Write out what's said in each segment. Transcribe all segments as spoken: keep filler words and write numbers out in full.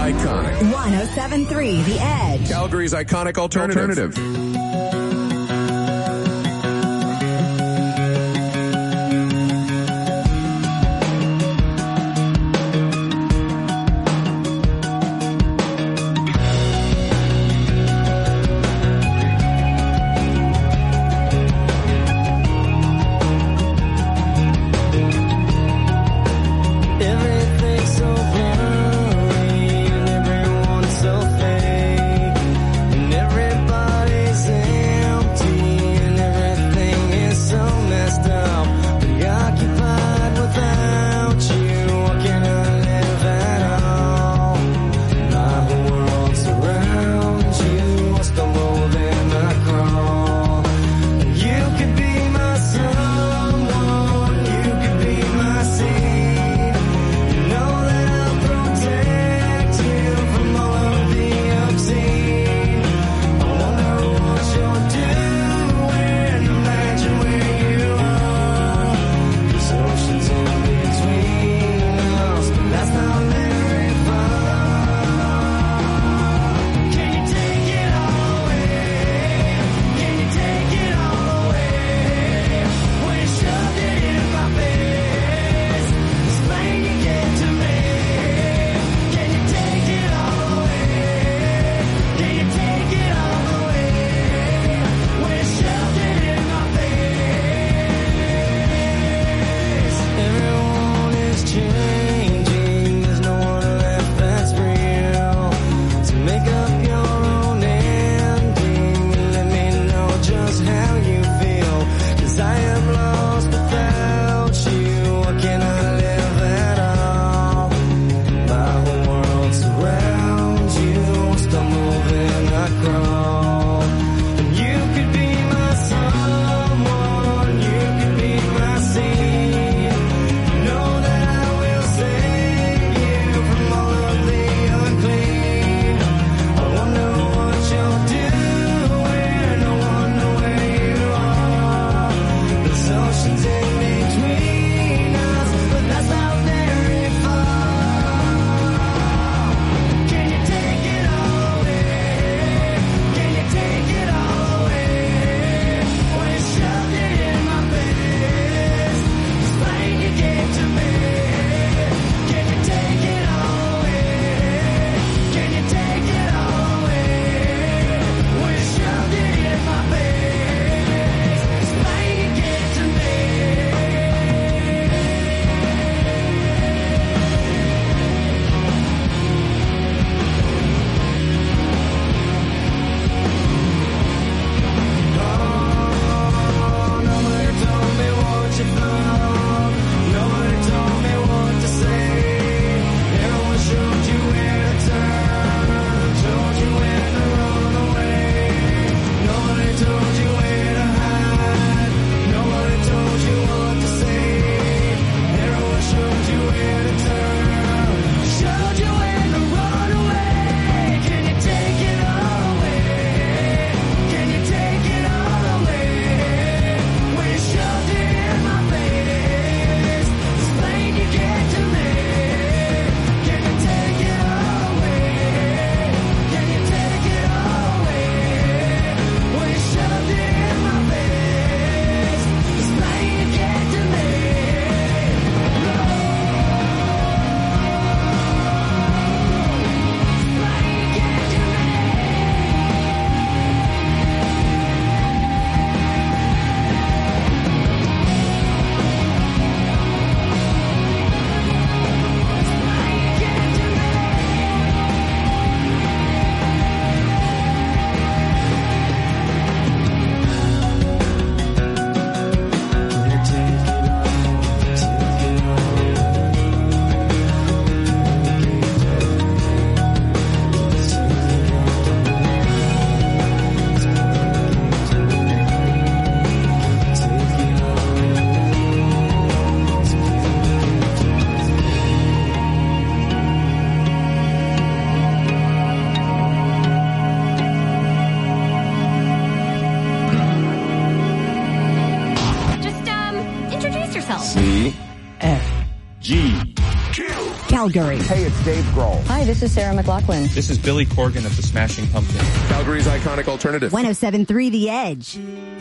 iconic. one oh seven point three The Edge. Calgary's iconic alternative. Alternative. Calgary. Hey, it's Dave Grohl. Hi, this is Sarah McLachlan. This is Billy Corgan of the Smashing Pumpkins. Calgary's iconic alternative. one oh seven point three The Edge.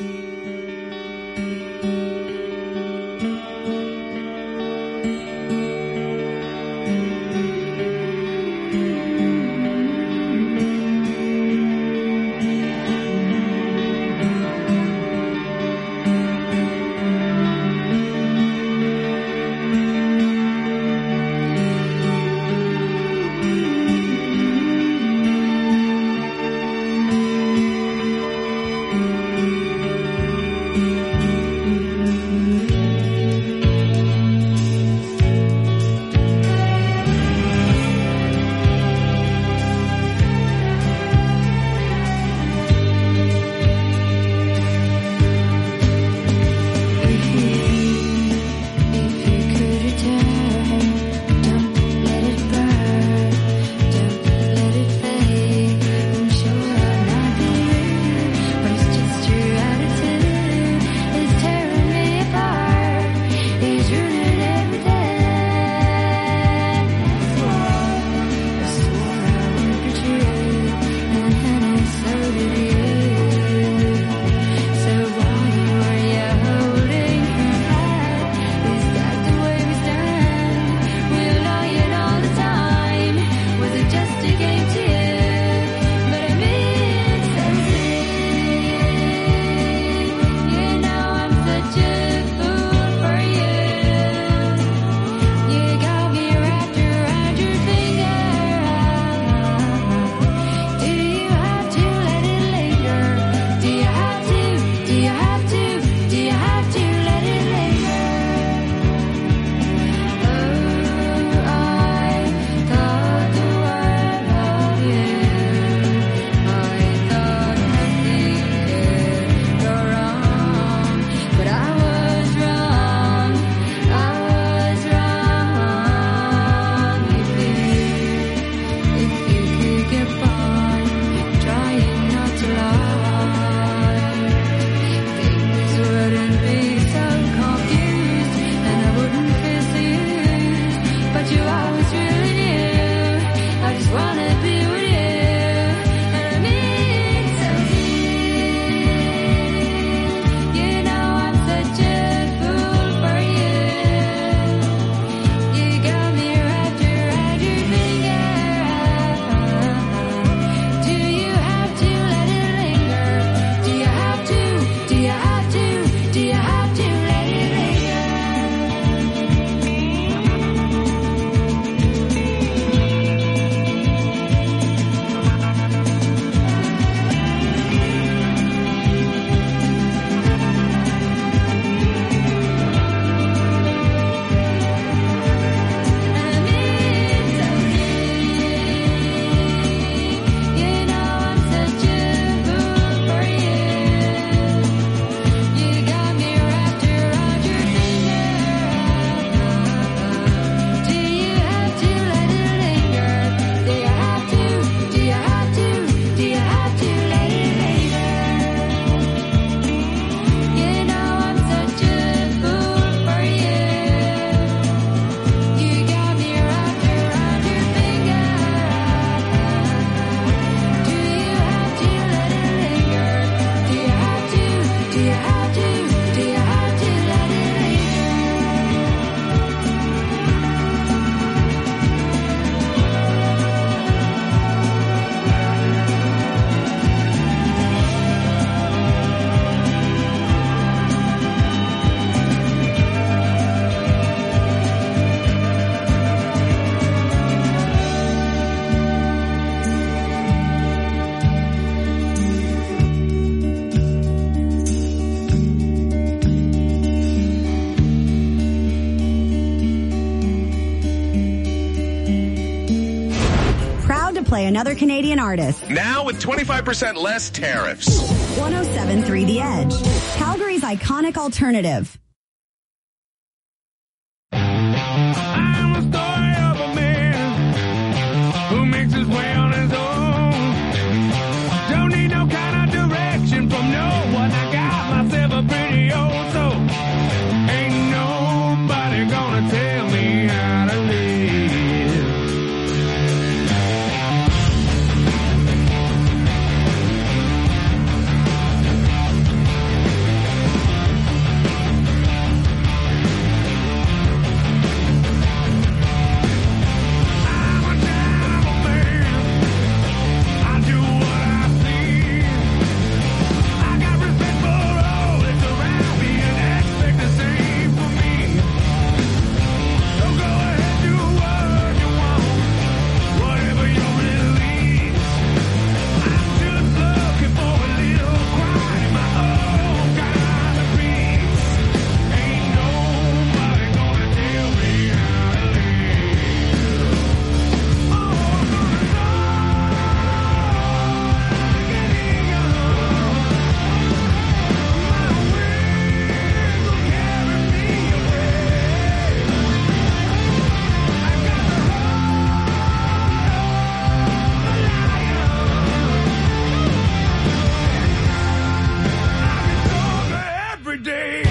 Play another Canadian artist. Now with twenty-five percent less tariffs. one oh seven point three The Edge. Calgary's iconic alternative. I'm a story of a man who makes his way on his own. Don't need no kind of direction from no one. I got myself a pretty old soul. Ain't nobody gonna tell me how to live. every day.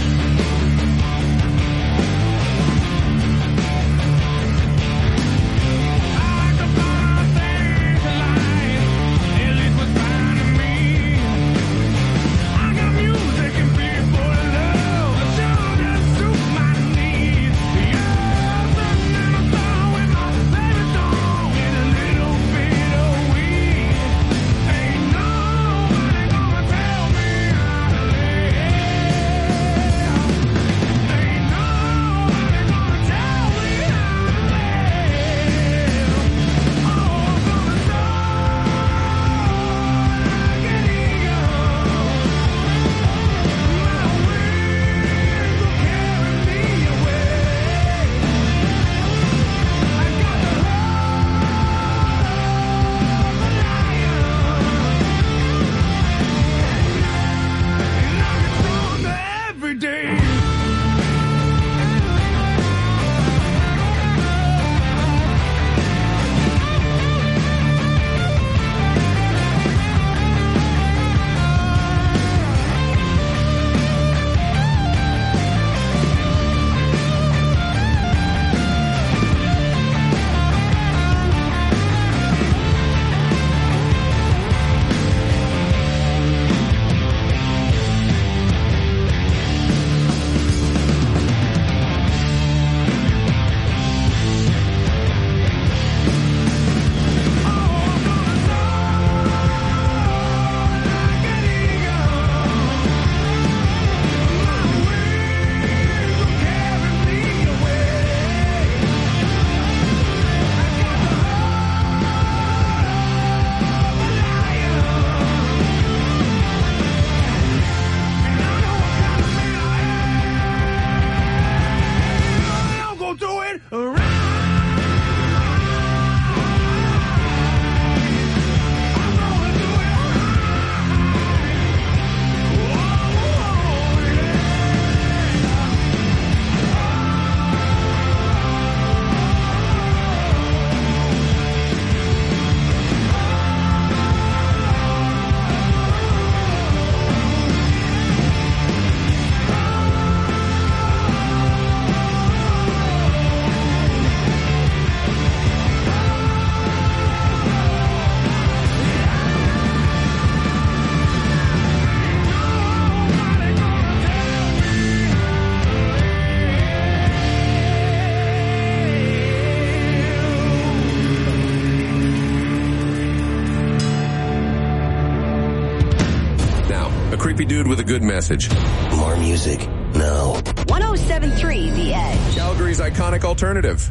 Dude with a good message. More music now. one oh seven point three The Edge. Calgary's iconic alternative.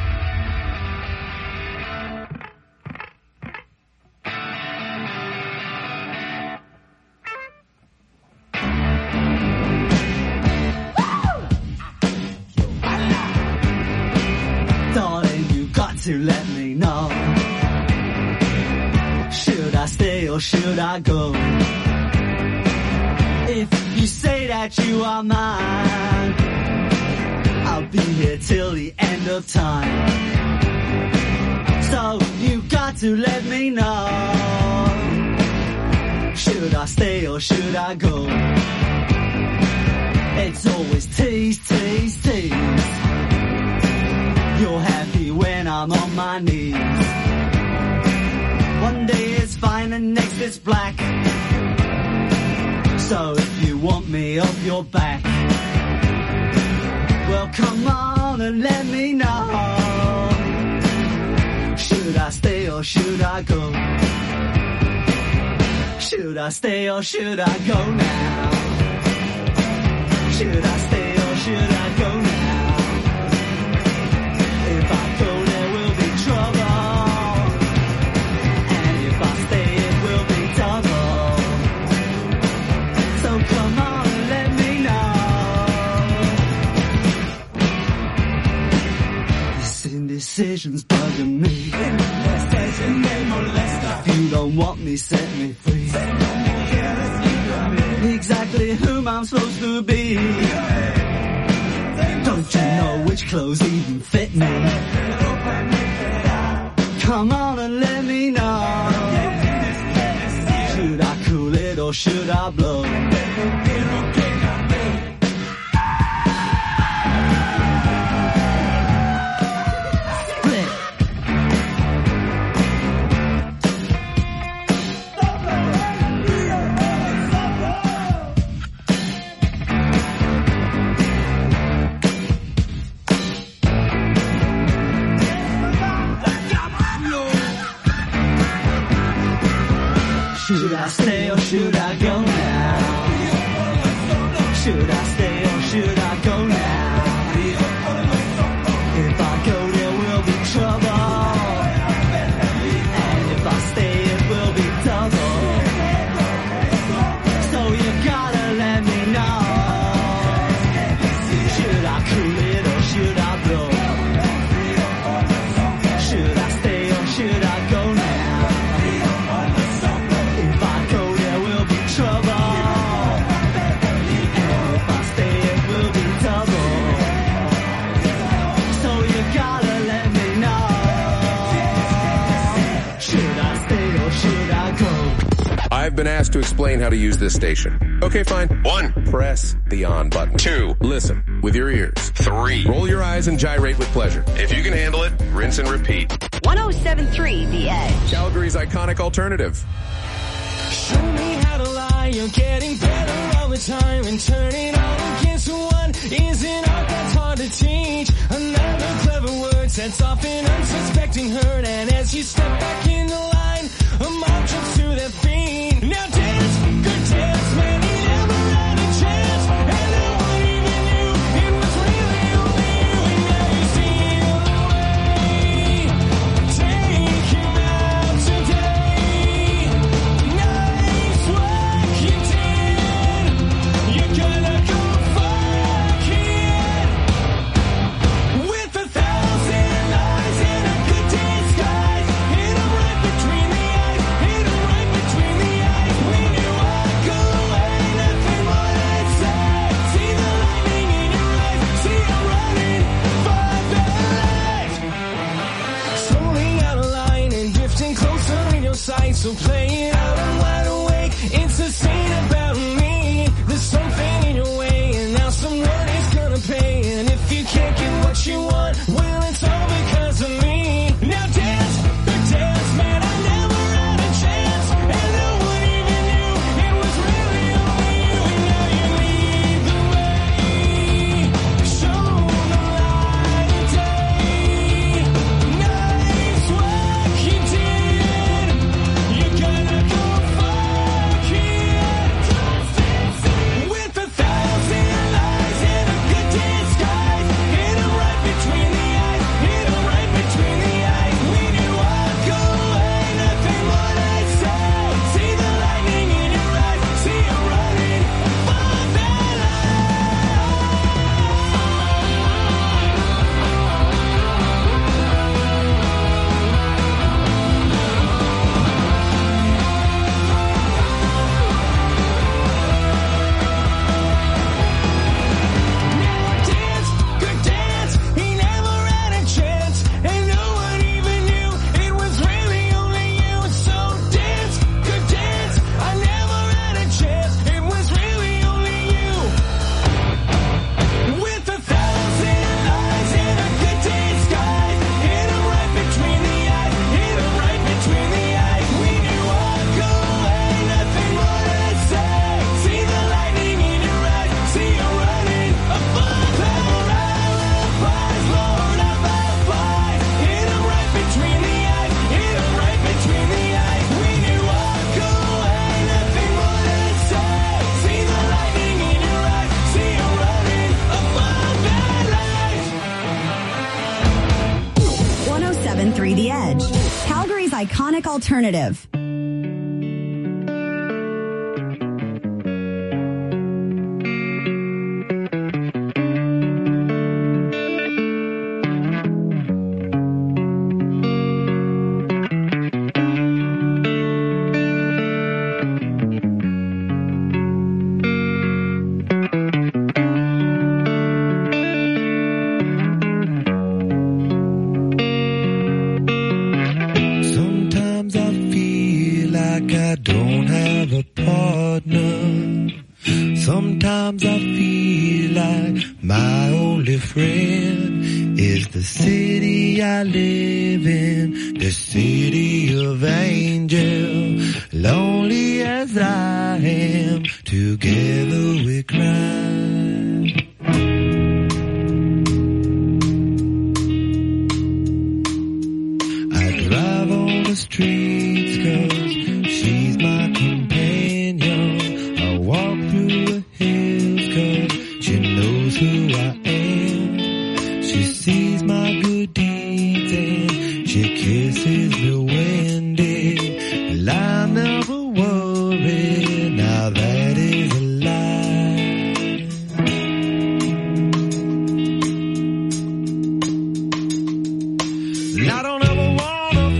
Darling, you got to let me know. Should I stay or should I go? If you say that you are mine, I'll be here till the end of time. So you got to let me know. Should I stay or should I go? It's always tease, tease, tease. You're happy when I'm on my knees. One day it's fine and next it's black. So if you want me off your back, well come on and let me know. Should I stay or should I go? Should I stay or should I go now? Should I stay or should I go now? If I go there will be trouble, and if I stay it will be double. So come on and let me know. This indecision's bugging me. If you don't want me, set me free. Exactly whom I'm supposed to be. Don't you know which clothes even fit me? Come on and let me know. Should I cool it or should I blow? I stay or should I go now? Should I stay or should I go now? If I go there will be trouble, and if I stay it will be double. So you gotta let me know. Should I cool it or should I blow? Should I stay or should I go now? If I go there will be trouble, and if I stay it will be double. So you gotta let me know. Should I stay or should I go? I've been asked to explain how to use this station. Okay, fine. One, press the on button. Two, listen with your ears. Three, roll your eyes and gyrate with pleasure. If you can handle it, rinse and repeat. one oh seven point three The Edge. Calgary's iconic alternative. Show me how to lie, you're getting better all the time, and turning all against one isn't art that's hard to teach. Another clever word sets off an unsuspecting hurt, and as you step back in the line, a mob jumps to their feet. Now dance, good dance, man, he never had a chance, and no one even knew it was really only you, and now you see the way. Take him out today. Nice work you did. You're gonna go fuck it. With a thousand lies and a good disguise. Hit 'em right between the eyes. Hit 'em right between the eyes. When you walk away, nothing more I'd say. See the lightning in your eyes. See you running for their lives. Slowly out of line and drifting closer in your sight. So play it out, I'm wide awake. It's a scene about me. There's something in your way, and now someone is gonna pay. And if you can't get what you want, well, it's all because of me. Now dance, good dance, man, I never had a chance, and no one even knew it was really only you, and now you lead the way. Show the light of day. Nice work you did. You're gonna go fuck it. With a thousand lies and a good disguise. Hit 'em right between the eyes. Hit 'em right between the eyes. When you walk away, nothing more I'd say. See the lightning in your eyes. See you running for their dance, good dance. He never had a chance, and no one even knew it was really only you. So dance, good dance. I never had a chance. It was really only you. With a thousand lies and a good disguise. Hit 'em right between the eyes. Hit 'em right between the eyes. When you walk away, nothing more I'd say. See the lightning in your eyes. See you running above the alibis. Lord of alibis. Hit 'em right between the eyes. Hit 'em right between the eyes. When you walk away, nothing more I'd say. See the lightning in your eyes. See you running above their lives. one oh seven point three The Edge. Calgary's iconic alternative. Sometimes I feel like I don't have a partner. Sometimes I feel like my only friend is the city I live in, the city of angels. Lonely as I am, together we cry. I drive on the streets 'cause she's my companion. She knows who I am. She sees my good deeds and she kisses me when well, I never worry. Now that is a lie. I don't ever wanna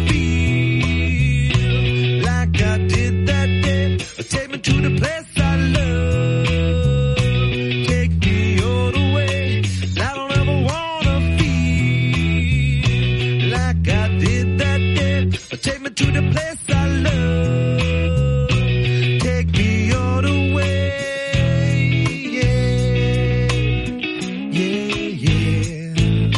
feel like I did that day. Take me to the place I love. Take me all the way. I don't ever wanna feel like I did that day. Take me to the place I love. Take me all the way. Yeah, yeah, yeah.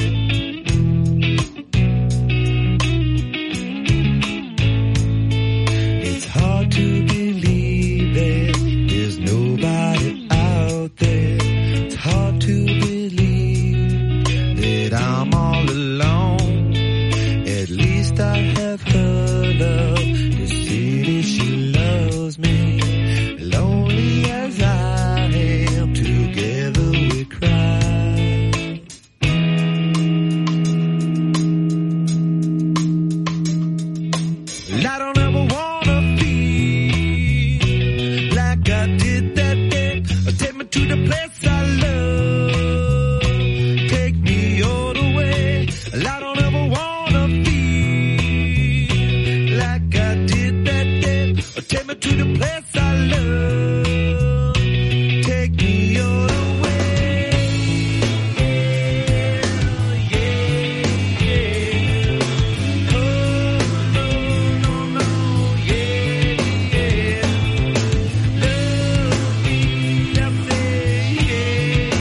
It's hard to believe that there's nobody out there. It's hard to believe that I'm all alone. At least I have her love. The city, she loves me. Lonely as I am, together we cry. I don't ever wanna feel like I did that day. Take me to the place I love. Take me all the way. I don't ever wanna feel like I did that day. Take me to the place I love. Take me all the way. Yeah, yeah, yeah. Oh, no, no, no, yeah, yeah. Love me, love me, yeah,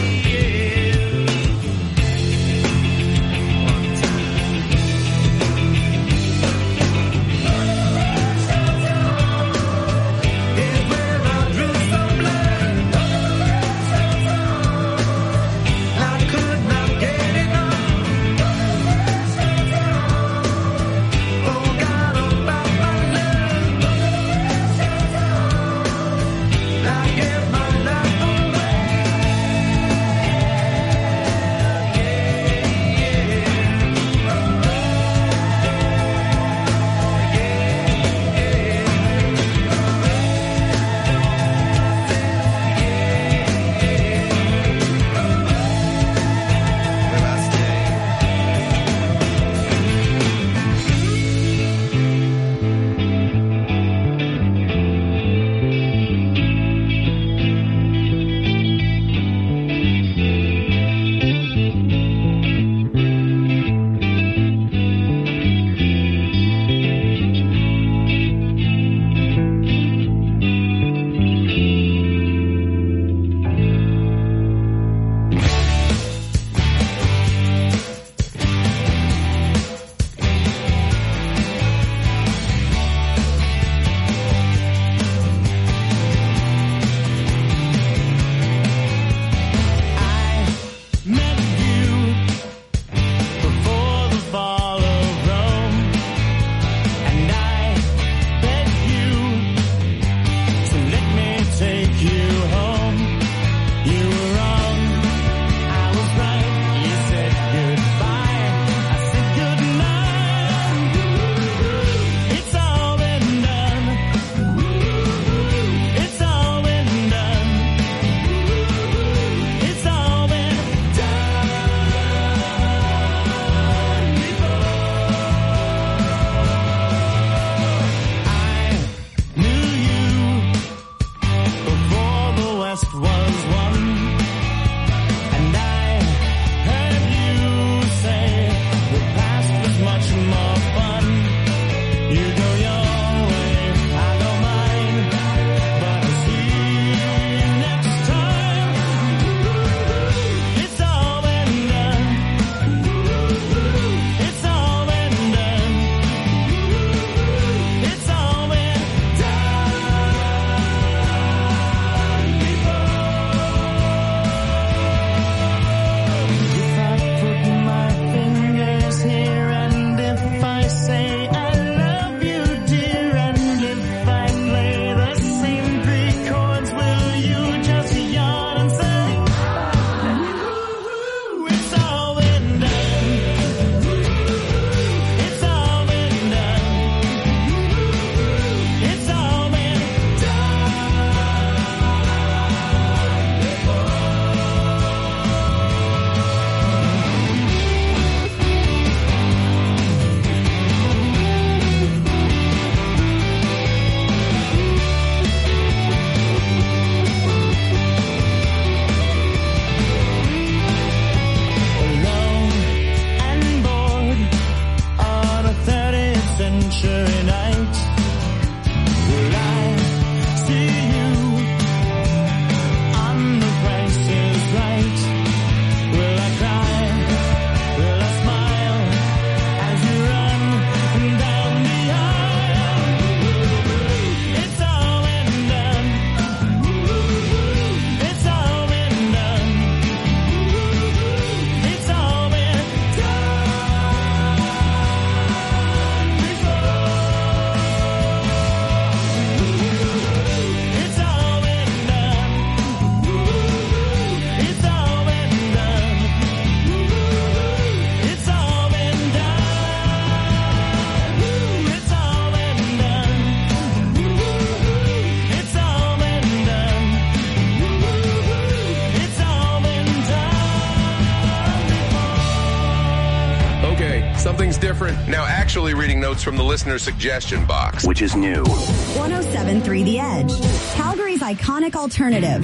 Something's different. Now actually reading notes from the listener suggestion box. Which is new. one oh seven point three The Edge, Calgary's iconic alternative.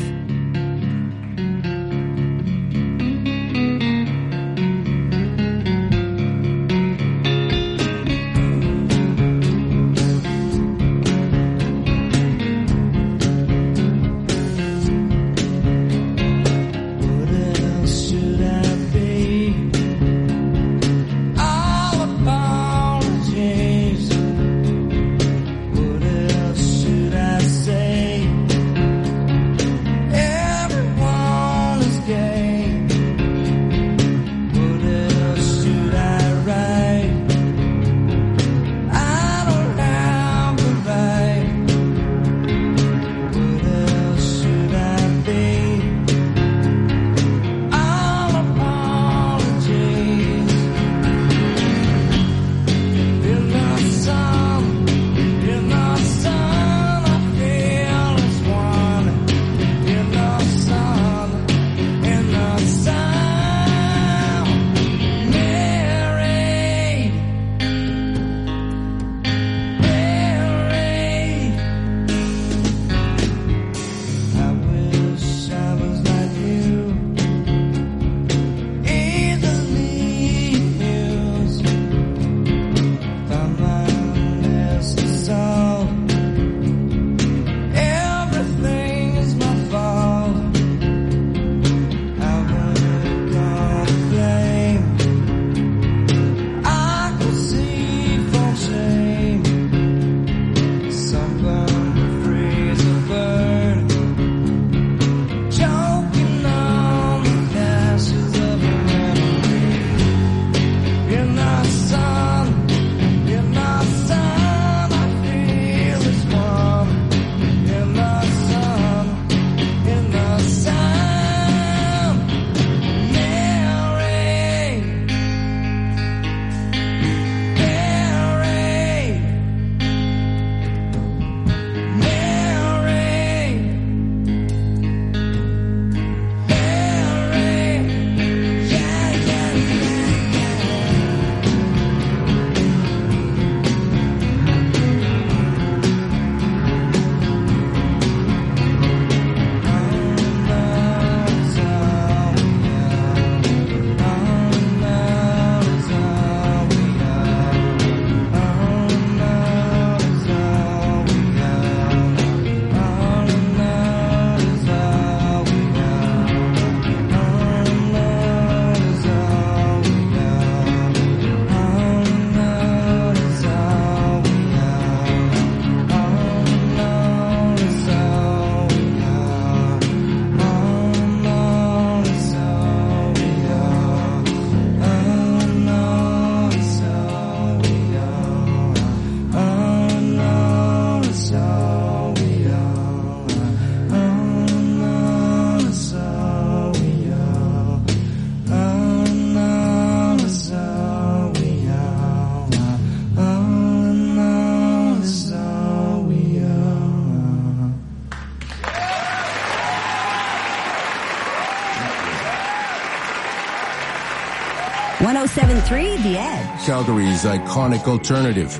one oh seven point three The Edge, Calgary's iconic alternative.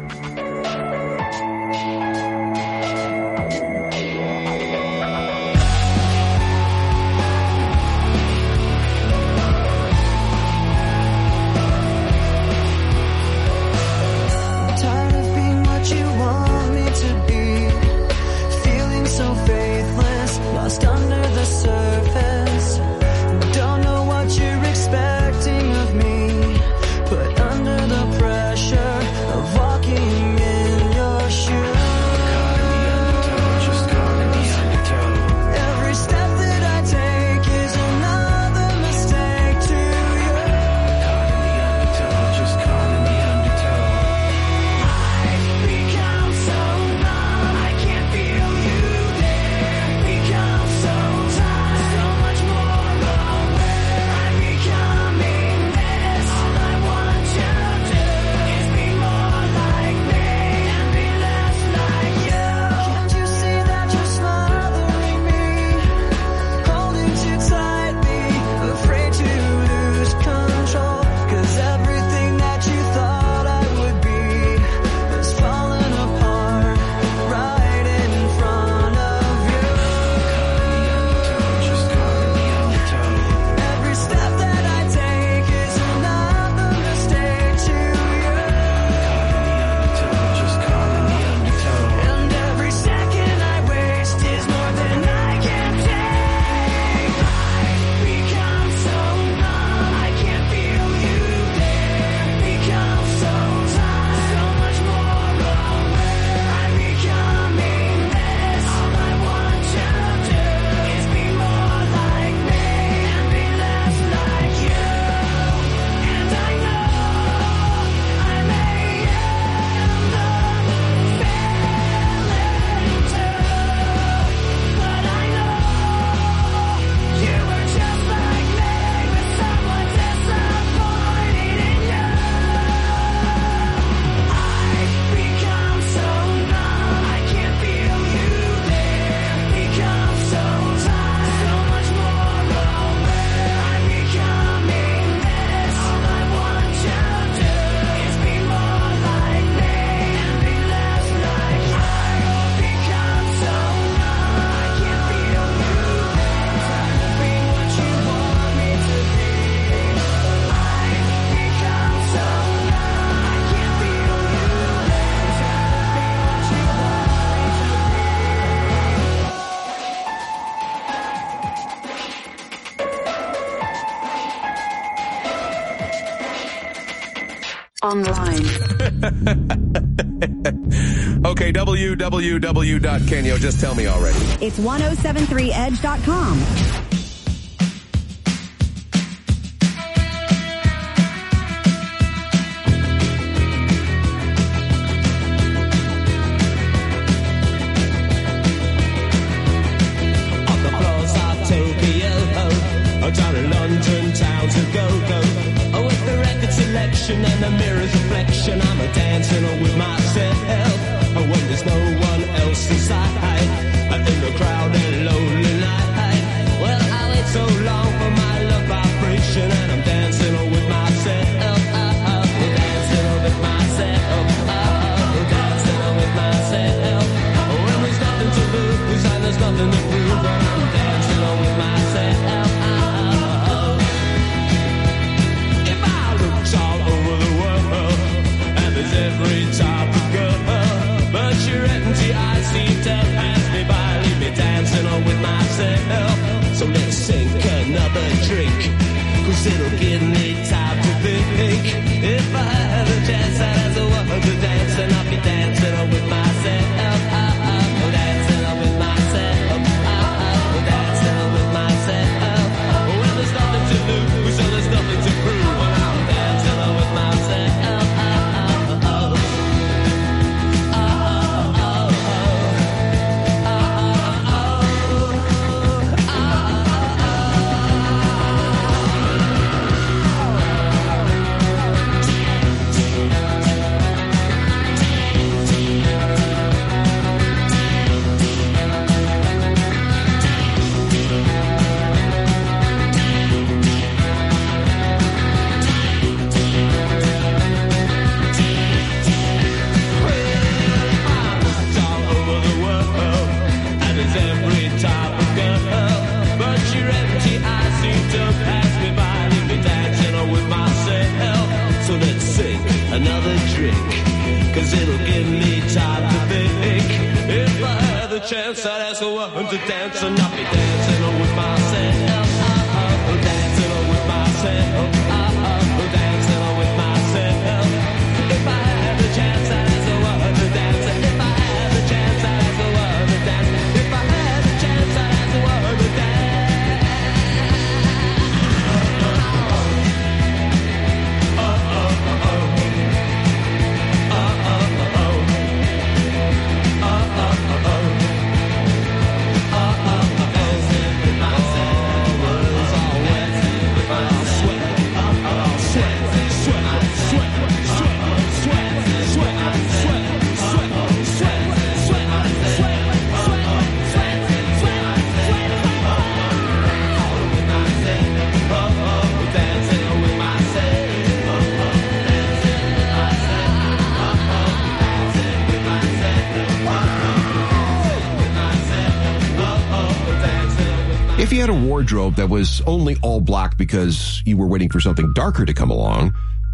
Pressure of walking online. Okay, w w w dot kenyo. Just tell me already. It's ten seventy-three edge dot com. Down in London town to go, go. Oh, with the record selection and the mirror's reflection, I'm a dancing with myself. Oh, when there's no one else inside, in the crowded lonely night. Well, I wait so long for my love vibration, and I'm dancing with myself. Oh, oh, dancing with myself. Oh, dancing with myself. Oh, when there's nothing to lose and there's nothing to prove, but I'm dancing with myself. Every type of girl, but your empty eyes seem to pass me by, leave me dancing on with myself. So let's sink another drink, cause it'll give me time to think. If I had a chance, I'd ask a woman to dance, and I'll be dancing on with myself. I'm dancing on with myself. I'm dancing on with myself. When there's nothing to lose, so there's nothing to prove, and I'm dancing on with myself. Another drink, cause it'll give me time to think. If I had the chance, I'd ask a woman to dance, and I'll be dancing with myself. Oh, dancing with myself. Oh, dancing with myself. If I had the chance, I'd ask a woman to dance. If I had the chance, I'd ask a woman to dance. If I had the chance, I'd ask a woman to dance. If you had a wardrobe that was only all black because you were waiting for something darker to come along,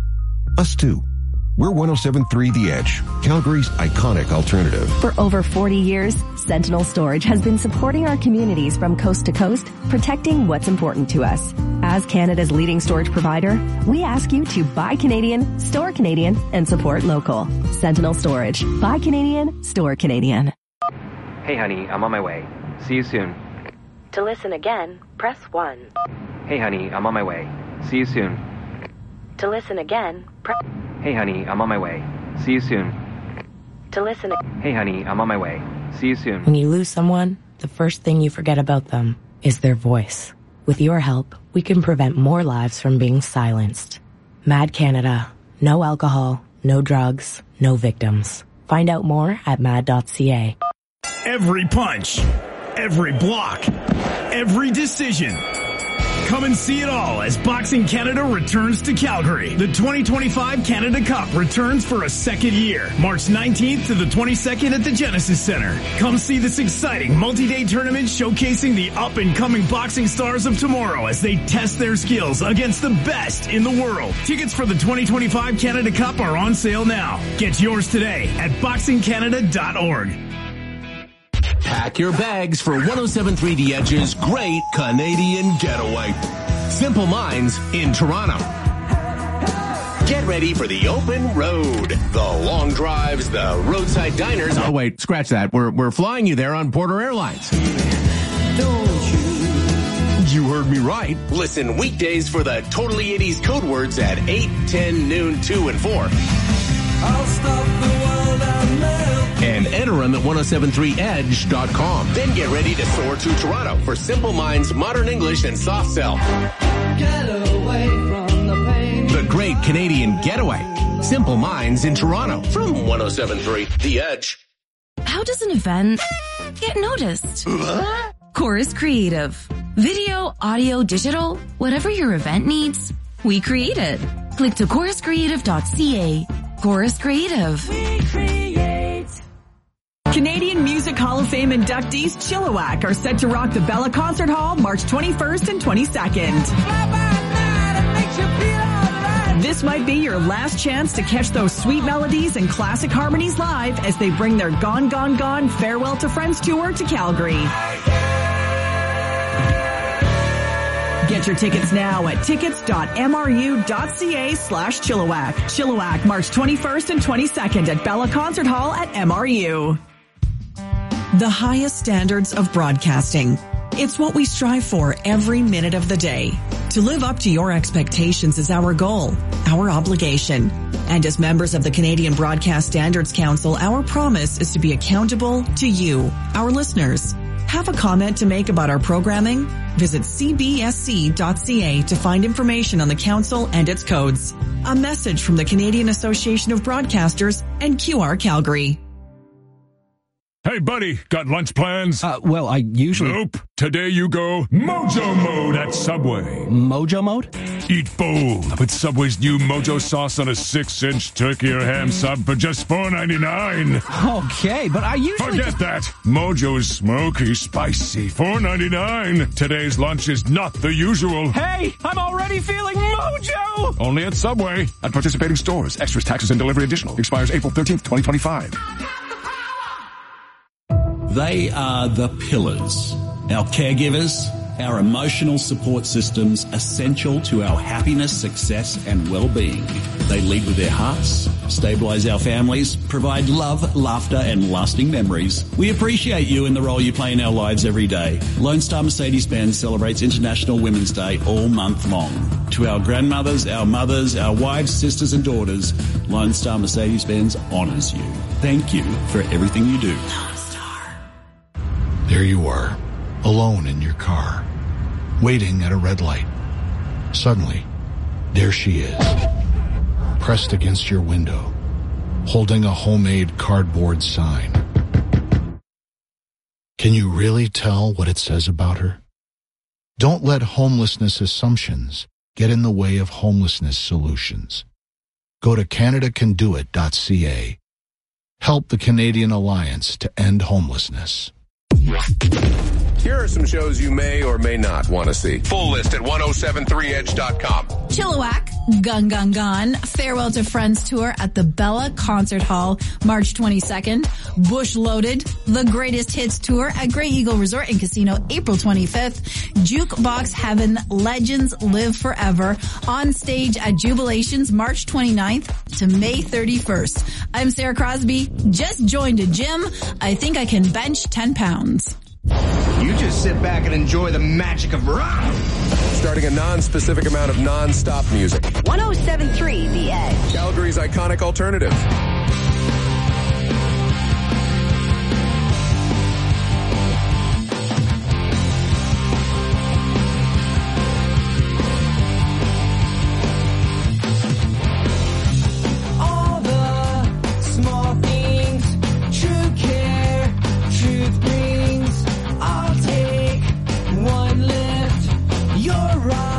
us too. We're ten seventy-three The Edge, Calgary's iconic alternative. For over forty years, Sentinel Storage has been supporting our communities from coast to coast, protecting what's important to us. As Canada's leading storage provider, we ask you to buy Canadian, store Canadian, and support local. Sentinel Storage. Buy Canadian, store Canadian. Hey honey, I'm on my way. See you soon. To listen again, press one. Hey honey, I'm on my way. See you soon. To listen again, press... Hey honey, I'm on my way. See you soon. To listen... Hey honey, I'm on my way. See you soon. When you lose someone, the first thing you forget about them is their voice. With your help, we can prevent more lives from being silenced. Mad Canada. No alcohol, no drugs, no victims. Find out more at mad dot c a. Every punch, every block, every decision. Come and see it all as Boxing Canada returns to Calgary. The twenty twenty-five Canada Cup returns for a second year, March nineteenth to the twenty-second at the Genesis Center. Come see this exciting multi-day tournament showcasing the up-and-coming boxing stars of tomorrow as they test their skills against the best in the world. Tickets for the twenty twenty-five Canada Cup are on sale now. Get yours today at boxing canada dot org. Pack your bags for ten seventy-three The Edge's Great Canadian Getaway. Simple Minds in Toronto. Get ready for the open road. The long drives, the roadside diners. Oh, wait, scratch that. We're, we're flying you there on Porter Airlines. Don't you? You heard me right. Listen weekdays for the Totally eighties code words at eight, ten, noon, two, and four. I'll stop the world and live. And enter them at ten seventy-three edge dot com. Then get ready to soar to Toronto for Simple Minds, Modern English, and Soft Cell. Get away from the pain. The Great Canadian Getaway. Simple Minds in Toronto from ten seventy-three The Edge. How does an event get noticed? Chorus Creative. Video, audio, digital, whatever your event needs, we create it. Click to chorus creative dot c a. Chorus Creative. We create. Canadian Music Hall of Fame inductees Chilliwack are set to rock the Bella Concert Hall March twenty-first and twenty-second. This might be your last chance to catch those sweet melodies and classic harmonies live as they bring their Gone, Gone, Gone Farewell to Friends tour to Calgary. Get your tickets now at tickets dot m r u dot c a slash Chilliwack. Chilliwack, March twenty-first and twenty-second at Bella Concert Hall at M R U. The highest standards of broadcasting. It's what we strive for every minute of the day. To live up to your expectations is our goal, our obligation. And as members of the Canadian Broadcast Standards Council, our promise is to be accountable to you, our listeners. Have a comment to make about our programming? Visit c b s c dot c a to find information on the council and its codes. A message from the Canadian Association of Broadcasters and Q R Calgary. Hey, buddy, got lunch plans? Uh, well, I usually... Nope. Today you go Mojo Mode at Subway. Mojo Mode? Eat bold with Subway's new Mojo sauce on a six-inch turkey or ham sub for just four ninety-nine. Okay, but I usually... Forget that. Mojo's smoky, spicy, four ninety-nine. Today's lunch is not the usual. Hey, I'm already feeling Mojo! Only at Subway. At participating stores. Extras, taxes, and delivery additional. Expires April thirteenth, twenty twenty-five. They are the pillars, our caregivers, our emotional support systems essential to our happiness, success, and well-being. They lead with their hearts, stabilize our families, provide love, laughter, and lasting memories. We appreciate you and the role you play in our lives every day. Lone Star Mercedes-Benz celebrates International Women's Day all month long. To our grandmothers, our mothers, our wives, sisters, and daughters, Lone Star Mercedes-Benz honors you. Thank you for everything you do. There you are, alone in your car, waiting at a red light. Suddenly, there she is, pressed against your window, holding a homemade cardboard sign. Can you really tell what it says about her? Don't let homelessness assumptions get in the way of homelessness solutions. Go to canada can do it dot c a. Help the Canadian Alliance to End Homelessness. Here are some shows you may or may not want to see. Full list at ten seventy-three edge dot com. Chilliwack, Gun Gun Gun, Farewell to Friends tour at the Bella Concert Hall, March twenty-second. Bush Loaded, The Greatest Hits tour at Grey Eagle Resort and Casino, April twenty-fifth. Jukebox Heaven, Legends Live Forever, on stage at Jubilations, March twenty-ninth to May thirty-first. I'm Sarah Crosby, just joined a gym. I think I can bench ten pounds. You just sit back and enjoy the magic of rock. Starting a non-specific amount of non-stop music. ten seventy-three The Edge. Calgary's iconic alternative.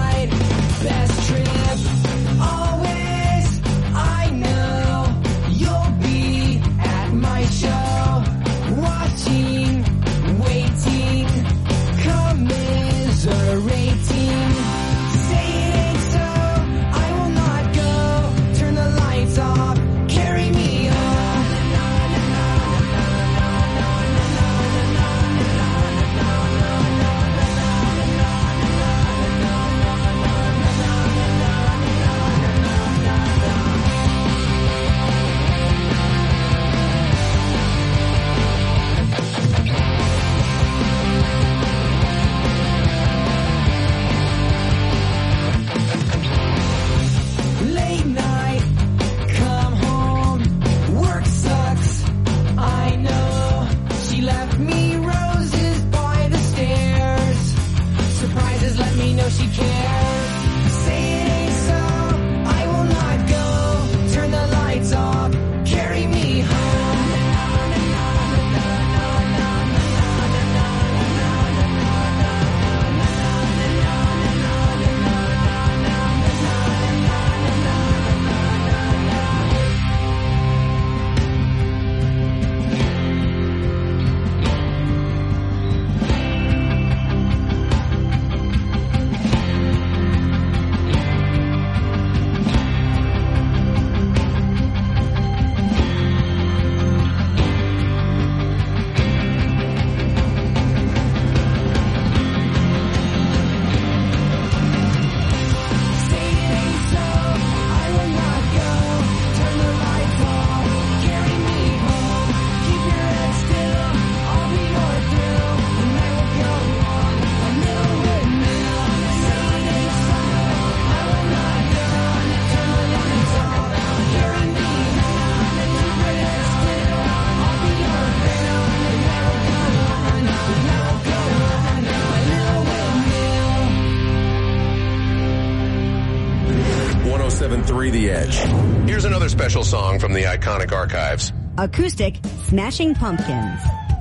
Best trip, always, I know. oh seven point three The Edge. Here's another special song from the iconic archives. Acoustic Smashing Pumpkins.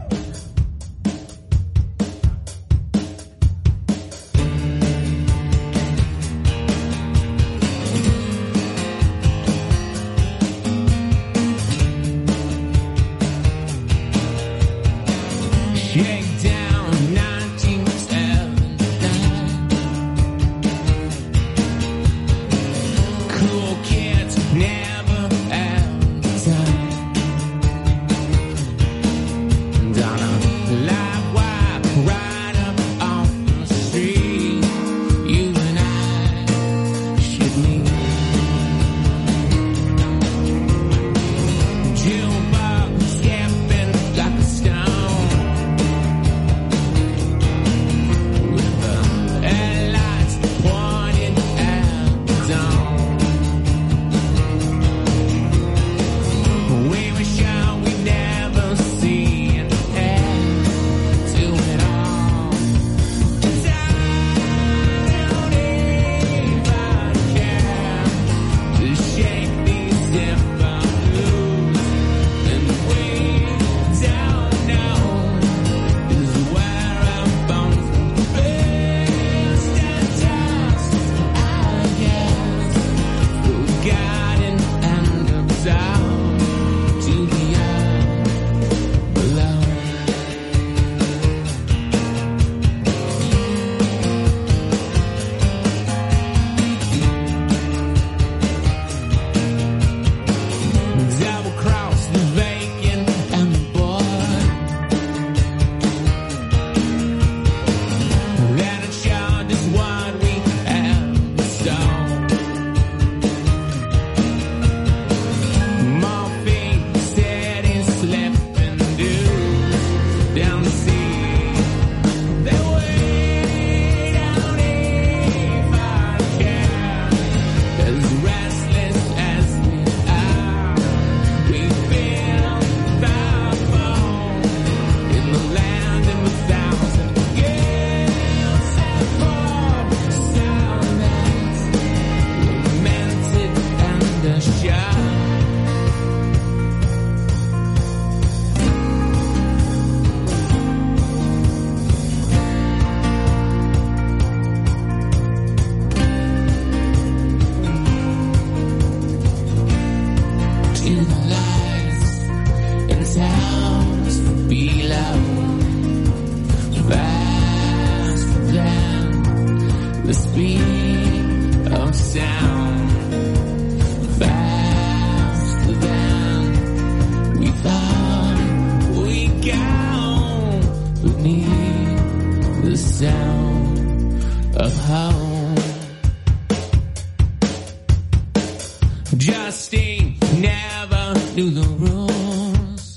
Justine never knew the rules.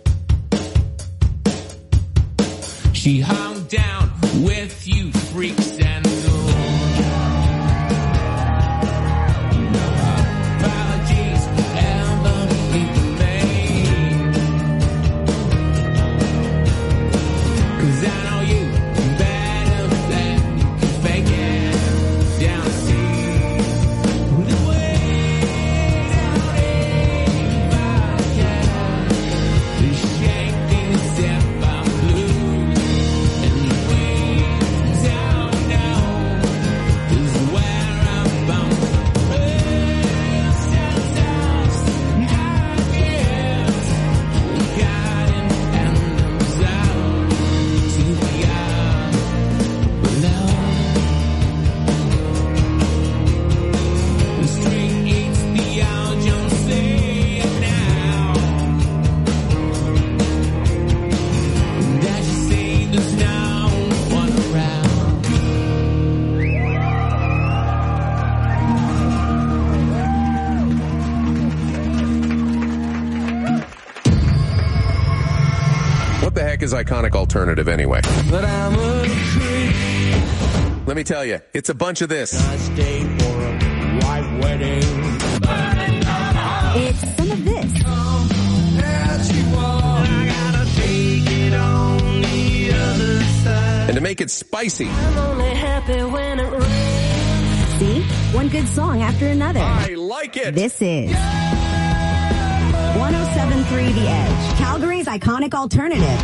She hung down with you freaks and ghouls. No apologies ever been made, 'cause I know you better than you can fake it down the sea. Is iconic alternative anyway. But I'm a creep. Let me tell you, it's a bunch of this. I stayed for a white wedding. It's some of this. As you walk, I gotta take it on the other side. And to make it spicy, I'm only happy when it rains. See? One good song after another. I like it. This is one oh seven point three The Edge, Calgary's iconic alternative.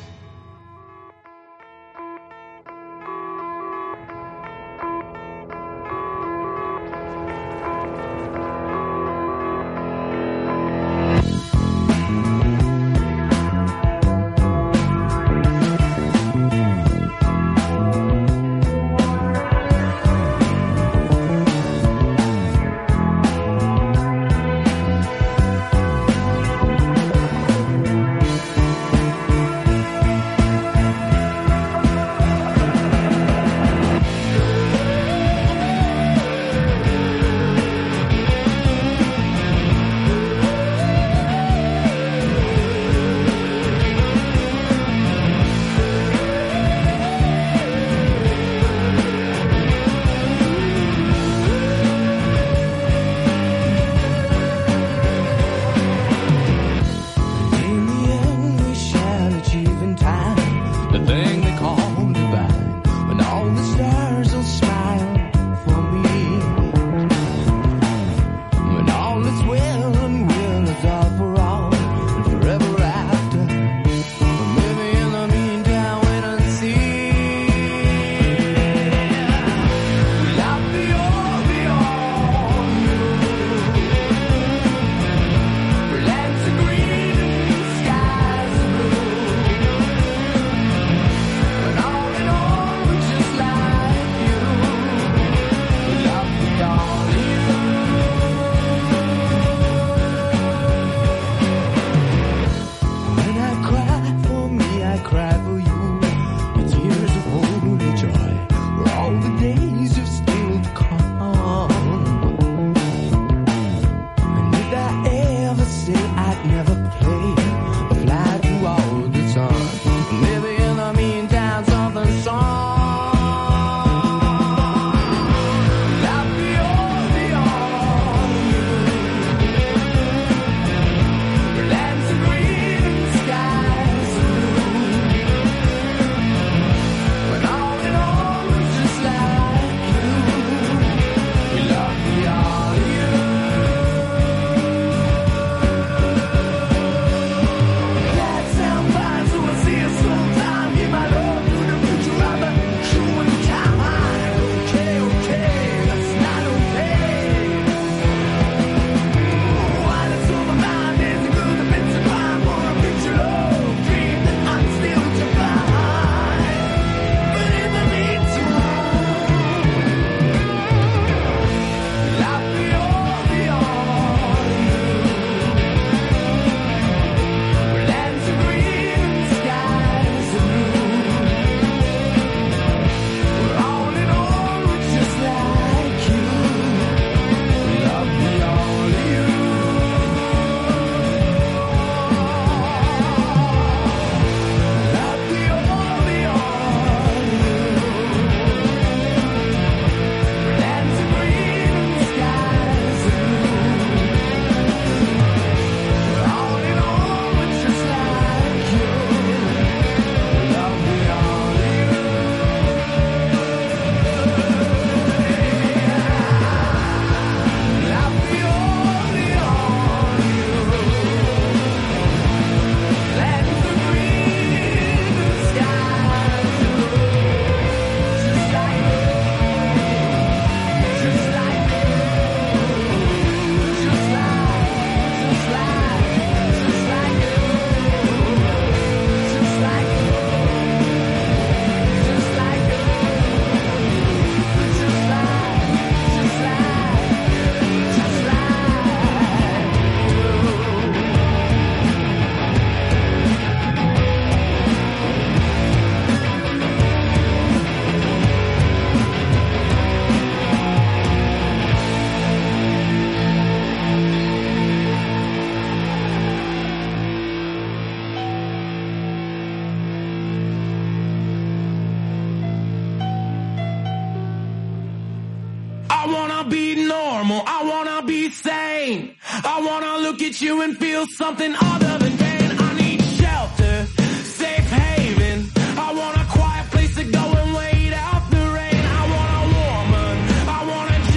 normal. I wanna be sane. I wanna look at you and feel something other than pain. I need shelter, safe haven. I want a quiet place to go and wait out the rain. I want a woman. I want a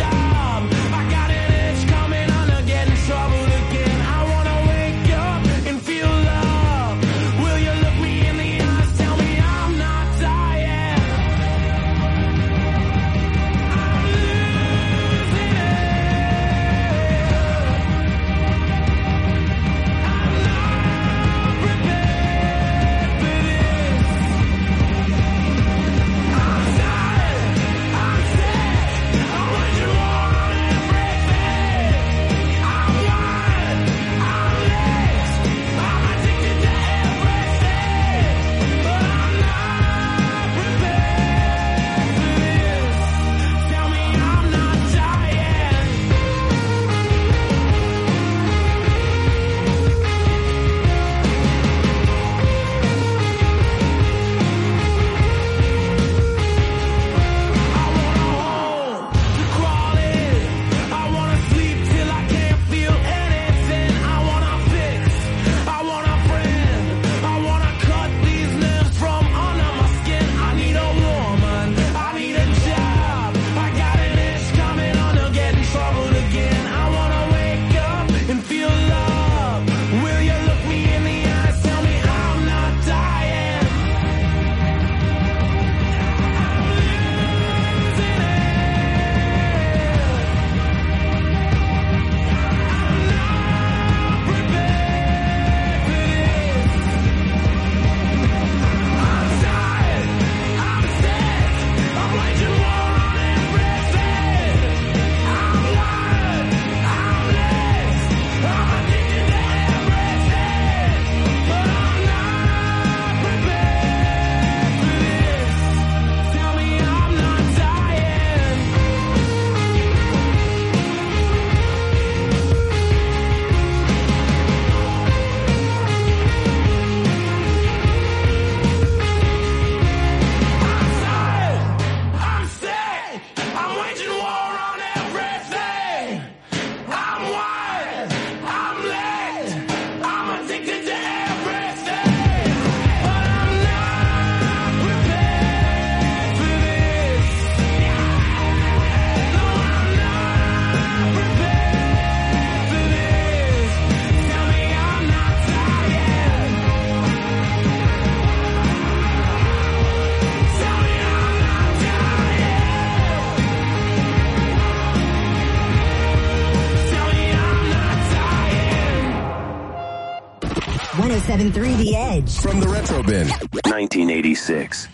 seven point three The Edge. From the Retro Bin. nineteen eighty-six.